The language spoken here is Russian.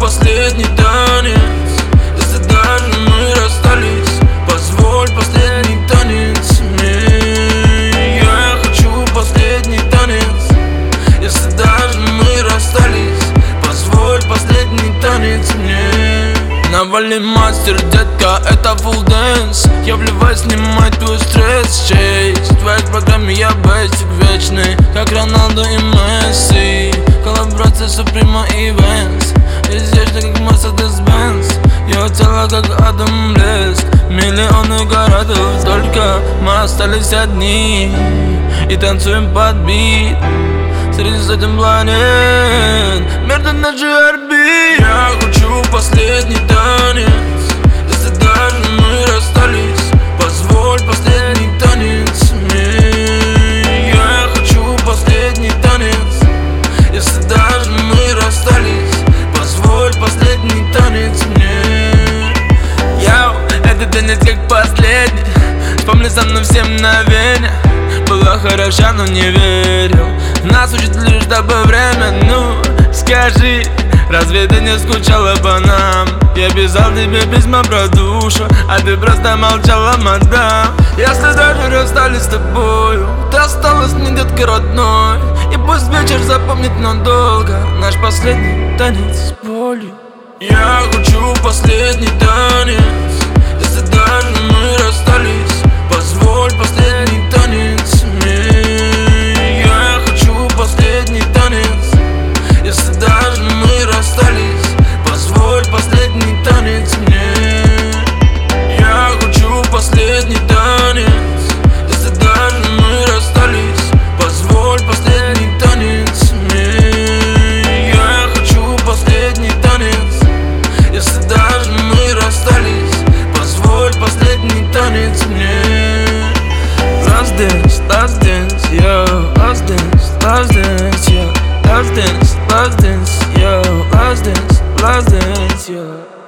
последний танец. Если даже мы расстались, позволь последний танец мне. Я хочу последний танец. Если даже мы расстались, позволь последний танец мне. Навали мастер, детка, это full dance. Я вливаюсь, снимай твой стресс, честь. В твоей программе я бейсик вечный, как Роналдо и Месси. Коллаборация Суприма и Венс, изящный как Mercedes-Benz. Ее тело как Адам Блеск, миллионы городов. Только мы остались одни и танцуем под бит среди сотен планет, между наших орбит. Я хочу последний танец. Если даже мы расстались, позволь последний танец мне. Я хочу последний танец. Если даже мы расстались, позволь последний танец мне. Йоу, этот танец как последний. Вспомни со мной все мгновения. Была хороша, но не верил. Нас учит лишь дабы время. Ну, скажи, разве ты не скучала по нам? Я писал тебе письма про душу, а ты просто молчала, мадам. Если даже расстались с тобою, ты осталась мне, детка, родной. И пусть вечер запомнит надолго наш последний танец с болью. Я хочу последний танец. Если даже мы расстались, позволь последний танец мне. Я хочу последний танец. Если даже мы расстались, позволь последний танец мне. Я хочу последний танец. Если даже мы расстались, позволь последний танец мне. Я хочу последний танец. Если даже мы расстались, позволь последний танец мне. Last dance, yo. Last dance, yo. Last dance, yo. Last dance, yo.